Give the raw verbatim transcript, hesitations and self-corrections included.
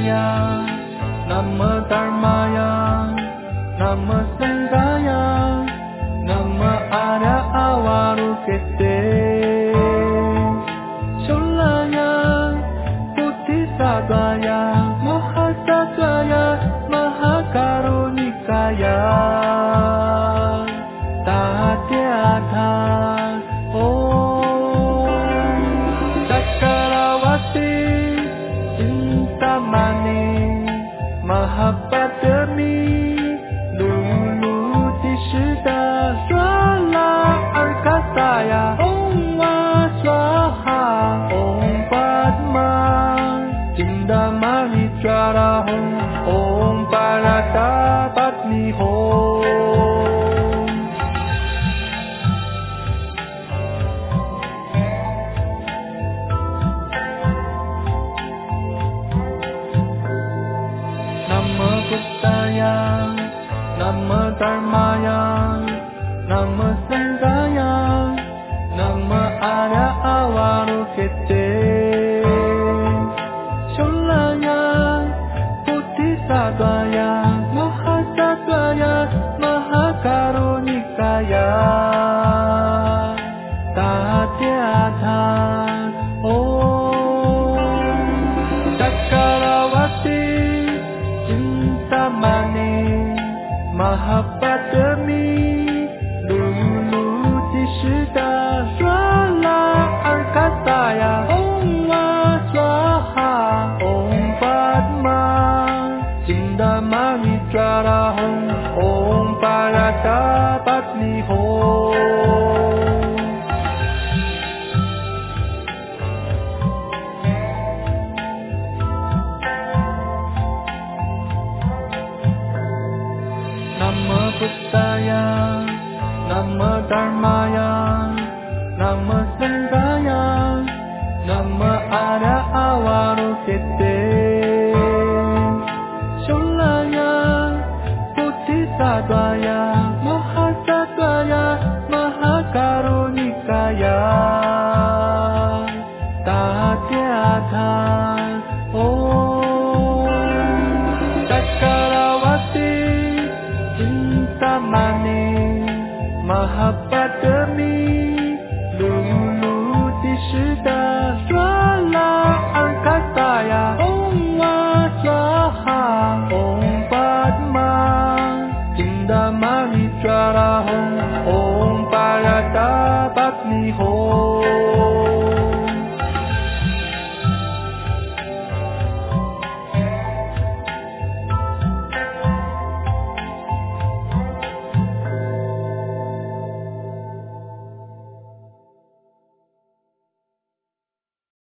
Buddhaya, Namo Dharmaya, Namo Sanghaya, Namo Arya Avarukete. Sholaya, Bodhisattva, Mahasattva, Mahakarunikaya. Tatyatha, Om Cakrawati, Cintamani, Mahapadmi, Lulu Tishita, Swala Arkasaya, Om Swaha, Om Padma, Cindamani Charahom, Om Paratapatni Hom. Namo Buddhaya, Namo Dharmaya, Namo Sanghaya, Namo Arya Avarukete. Sholaya, Bodhisattva, Mahasattva, Mahakarunikaya. Tatyatha, Om Cakrawati, Cintamani, Mahapadmi, Lulu Tishita, Swala Arkasaya, Om Swaha, Om Padma, Cindamani Charahom, Om Paratapatni Hom. Namo Buddhaya, Namo Dharmaya, Namo Sanghaya, Namo Arya Avarukete. Sholaya, Bodhisattva,